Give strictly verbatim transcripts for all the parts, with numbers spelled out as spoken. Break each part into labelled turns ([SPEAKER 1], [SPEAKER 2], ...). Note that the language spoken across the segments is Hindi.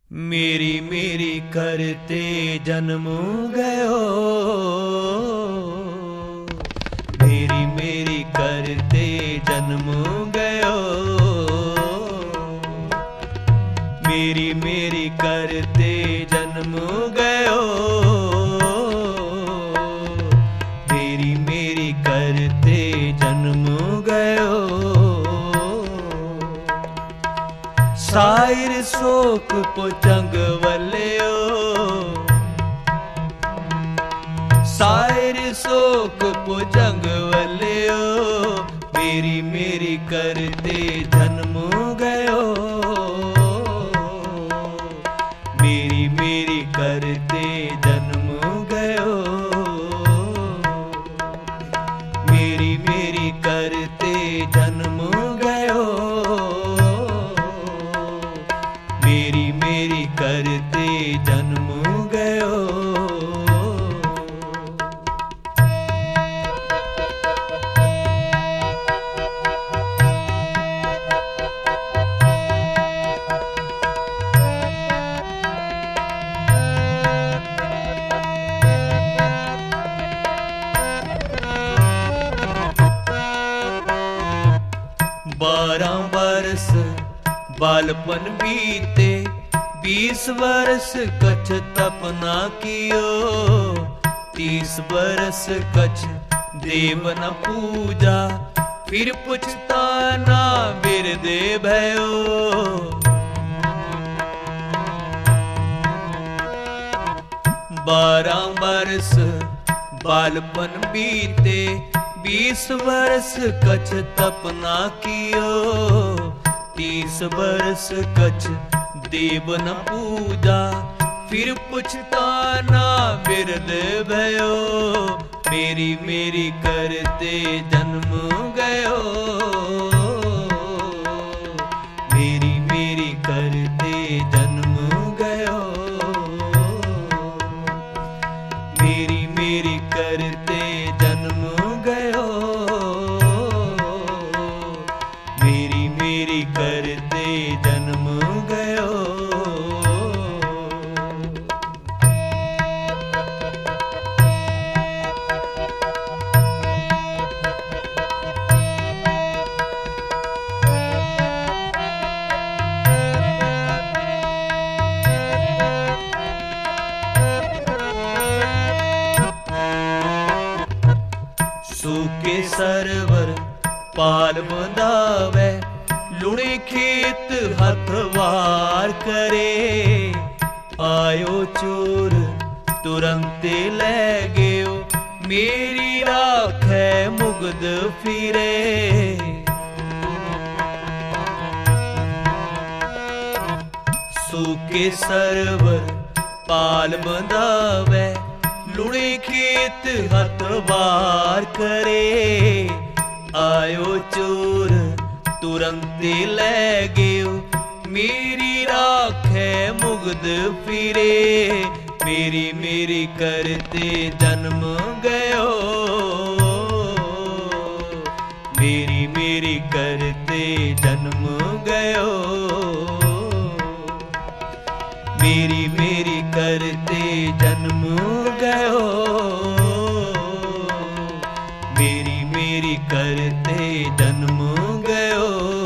[SPEAKER 1] मेरी मेरी करते जन्म गयो, मेरी मेरी करते जन्म गयो, मेरी मेरी करते जन्म गयो, मेरी मेरी करते जन्म गयो। सायर शोक पुचंग वल्यो, सायर शोक पुचंग वल्यो, मेरी मेरी करते जन्म गयो, मेरी मेरी करते जन्म गयो, मेरी मेरी करते जन्म गयो, मेरी मेरी करते जन्म गयो। बारह बरस बालपन बीते, बीस वर्ष कछ तपना कियो, तीस बरस कछ देव न पूजा, फिर पुछताना बिरदे भयो। बारह बरस बालपन बीते, बीस वर्ष कछ तपना कियो, तीस बरस कछ देव न पूजा, फिर पुछताना बिरद भयो। मेरी मेरी करते जन्म गयो, मेरी मेरी करते जन्म गयो, मेरी मेरी करते जन्म गयो, मेरी मेरी करते जन्म गयो। सूके सरवर पाल बंधावे, लुणे खेत हथवार करे, आयो चोर तुरंते ले गयो, मेरी राखे मुग्ध फिरे। सूके सरवर पाल बंधावे, लुणे खेत हथवार करे, आयो चोर तुरंते ले गयो, मेरी राखे मुग्ध फिरे। मेरी मेरी करते जन्म गयो, मेरी मेरी करते जन्म गयो, मेरी मेरी करते जन्म गयो, मेरी मेरी करते जन्म गयो।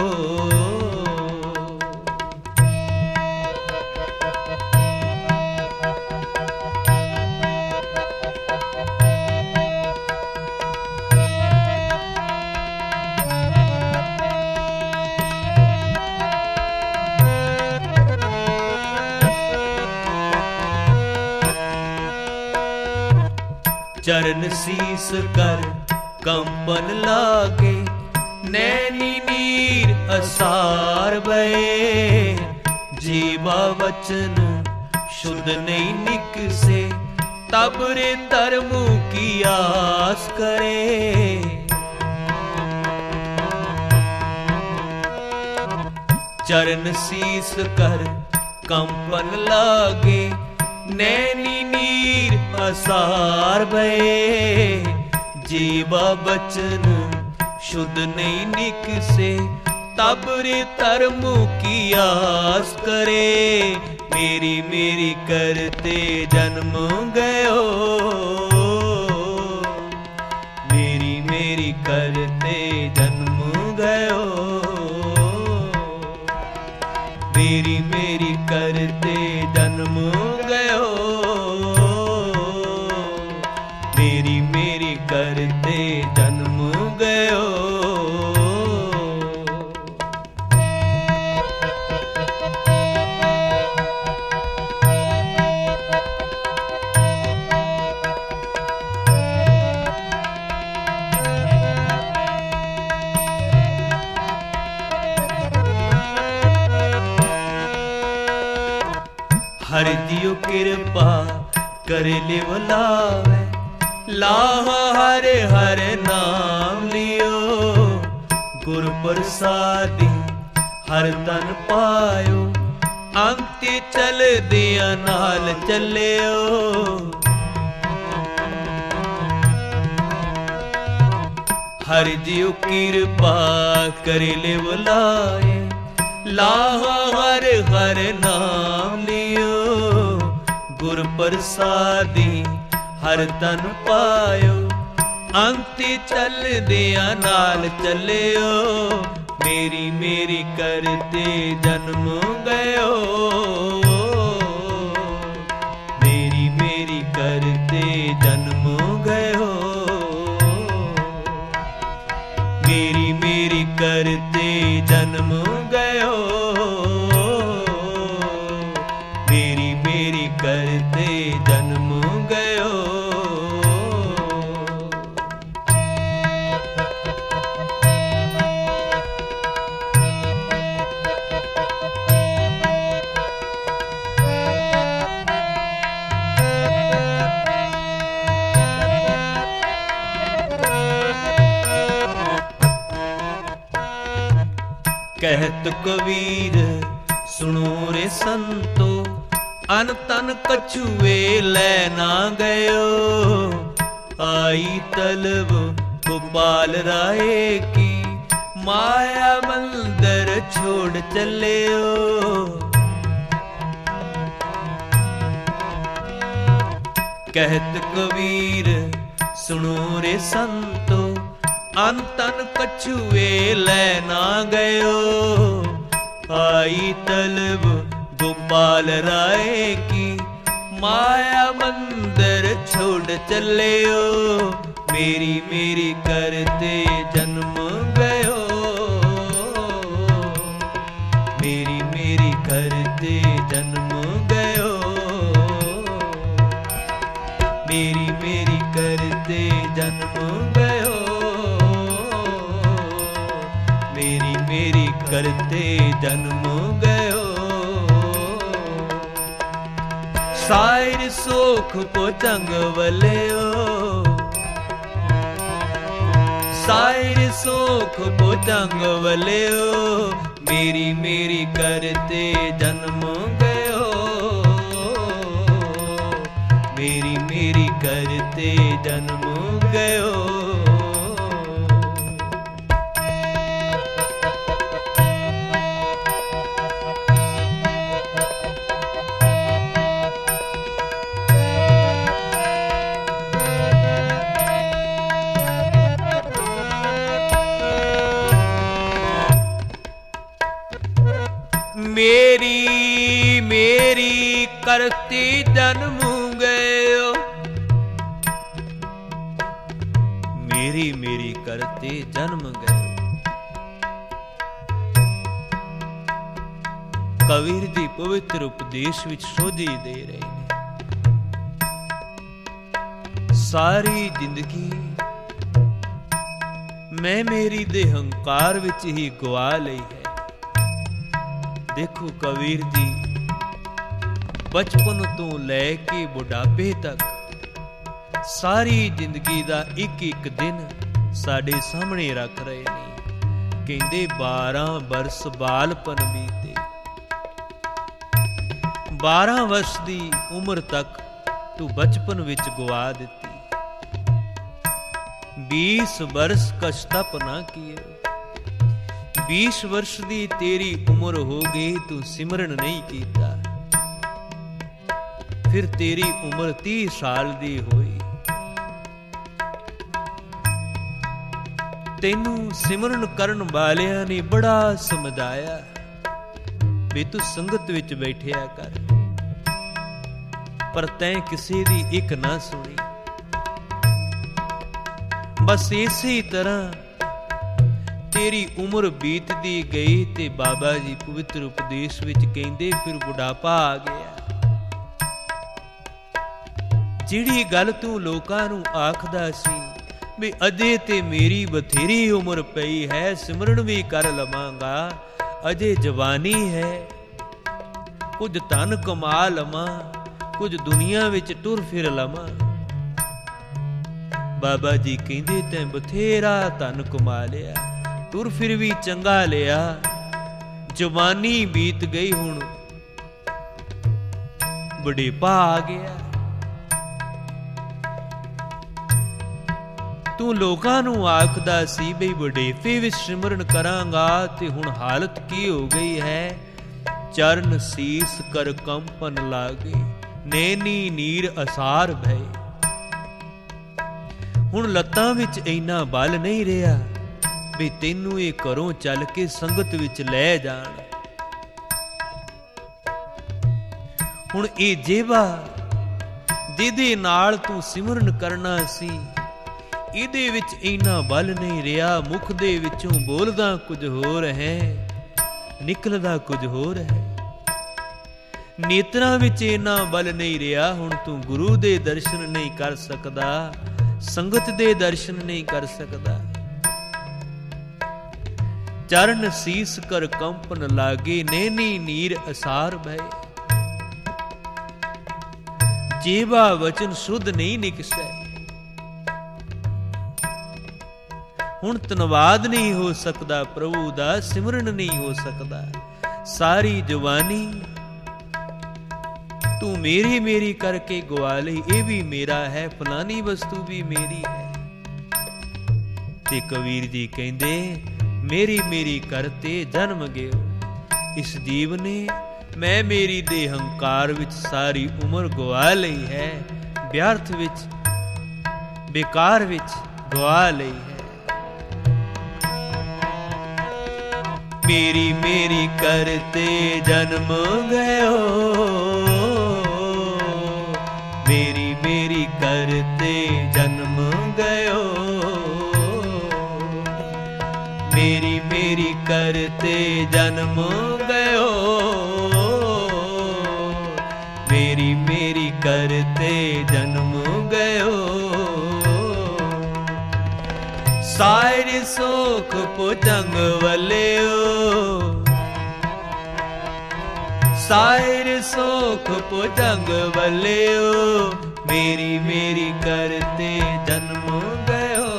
[SPEAKER 1] चरण शीस कर कंपन लागे, नैनी नीर असार बहे, जीवा वचन शुद्ध नहीं निकसे, तब रे धर्म की आस करे। चरण शीस कर कंपन लागे, नैनी नीर असार बहे, जीवा बचन शुद्ध नहीं निकसे, तब रे धर्म की आस करे। मेरी मेरी करते जन्म गयो, मेरी मेरी करते जन्म गयो, मेरी मेरी करते जन्म गयो, मेरी मेरी करते जन्म गयो। हर जियो कृपा कर ले बुलावे, लाह हर हर नाम लियो, गुर प्रसादी हर तन पायो, अंति चल दिया नाल चलियो। हर जियो कृपा कर ले बुलाए, लाह हर हर नाम लियो, गुर प्रसादी हर तन पायो, अंति चल दिया नाल चलियो। मेरी मेरी करते जन्म गयो, मेरी मेरी करते जन्म गयो, मेरी मेरी करते जन्म गयो, मेरी मेरी करते जन्म गयो। कहत कबीर सुनो रे संतो, अन तन कछुए ले ना गयो, आई तलब गोपाल राय की, माया मंदिर छोड़ चलियो। कहत कबीर सुनो रे संतो, अंतन कछुए ले ना गयो, आई तलब गोपाल राय की, माया मंदिर छोड़ चलियो। मेरी मेरी करते जन्म गयो, मेरी मेरी करते जन्म गयो, मेरी मेरी करते जन्म गयो, मेरी मेरी करते जन्म गयो। सायर सोख पोचंग वलियो, सायर सोख पोचंग वलियो, मेरी मेरी करते जन्म गयो, मेरी मेरी करते जन्म गयो। मेरी मेरी करती जन्म गयो, मेरी मेरी करते जन्म गयो। कबीर जी पवित्र उपदेश विच सोधी दे रहे ने। सारी जिंदगी मैं मेरी दे हंकार विच ही गवा लई है। देखो कबीर जी बचपन तो लैके बुढ़ापे तक सारी जिंदगी दा एक एक दिन साडे सामने रख रहे ने। कहंदे बारह वर्ष बालपन बीते, बारह वर्ष दी उम्र तक तू बचपन विच गवा दिती, बीस वर्ष कष्टप ना किए, बीस वर्ष दी तेरी उम्र हो गई तू सिमरन नहीं कीता। फिर तेरी उम्र तीह साल दी होई। तेनू सिमरन करन वालियां ने बड़ा समझाया भी तू संगत विच बैठिया कर, पर तैं किसी दी एक ना सुनी। बस इसी तरह तेरी उम्र बीतदी गई ते बाबा जी पवित्र उपदेश विच कहंदे फिर बुढ़ापा आ गया। जिहड़ी गल तू लोकां नूं आखदा सी भी अजे ते मेरी बथेरी उम्र पई है, सिमरन भी कर लवांगा, अजे जवानी है, कुछ धन कमा लवां, कुछ दुनिया विच टुर फिर लवां। बाबा जी कहंदे तैं बथेरा धन कमा लिया, टुर फिर भी चंगा लिया, जवानी बीत गई, हुण बुढ़ेपा आ गया। तू लोकां नूं आखदा सी बई बुढ़ेपे विच सिमरन करांगा ते हुण हालत की हो गई है। चरण सीस कर कंपन लागे, नैनी नीर असार भय। हुण लत्तां विच इन्ना बल नहीं रहा भी तैनू ये घरों चल के संगत विच लै जाण। हुण ये जेवा जिहदे नाल तू सिमरन करना सी, इहदे विच इन्ना बल नहीं रहा। मुख दे विचों बोलदा कुछ होर है, निकलदा कुछ होर है। नेत्रां विच इन्ना बल नहीं रहा। हुण तू गुरु दे दर्शन नहीं कर सकदा, संगत दे दर्शन नहीं कर सकदा। चरण सीस कर कंपन लागे, नैनी नीर असार भय। जेवा वचन शुद्ध नहीं निकसै। हुण धन्नवाद नहीं हो सकदा प्रभु दा, सिमरन नहीं हो सकदा। सारी जवानी तू मेरी मेरी करके गवा लई, ये भी मेरा है, फलानी वस्तु भी मेरी है। ते कबीर जी कहंदे मेरी मेरी करते जन्म गयो। इस जीव ने मैं मेरी दे हंकार विच सारी उम्र गवा लई है, व्यर्थ विच बेकार विच गवा लई है। मेरी मेरी करते जन्म गयो, मेरी मेरी करते जन्म गयो, मेरी मेरी करते जन्म गयो, मेरी मेरी करते जन्म गयो। सारे सुख पुजंग वलियो, सारे सुख पुजंग वलियो, मेरी मेरी करते जन्म गयो,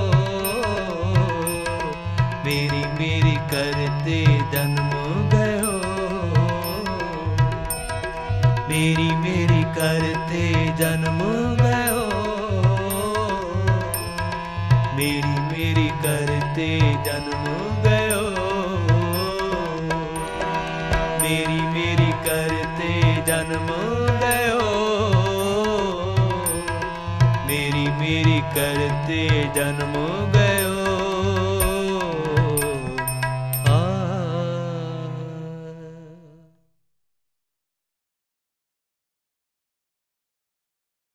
[SPEAKER 1] मेरी मेरी करते जन्म गयो, मेरी मेरी करते जन्म गयो, मेरी मेरी करते जन्म गयो, मेरी मेरी करते जन्म गयो, मेरी मेरी करते जन्म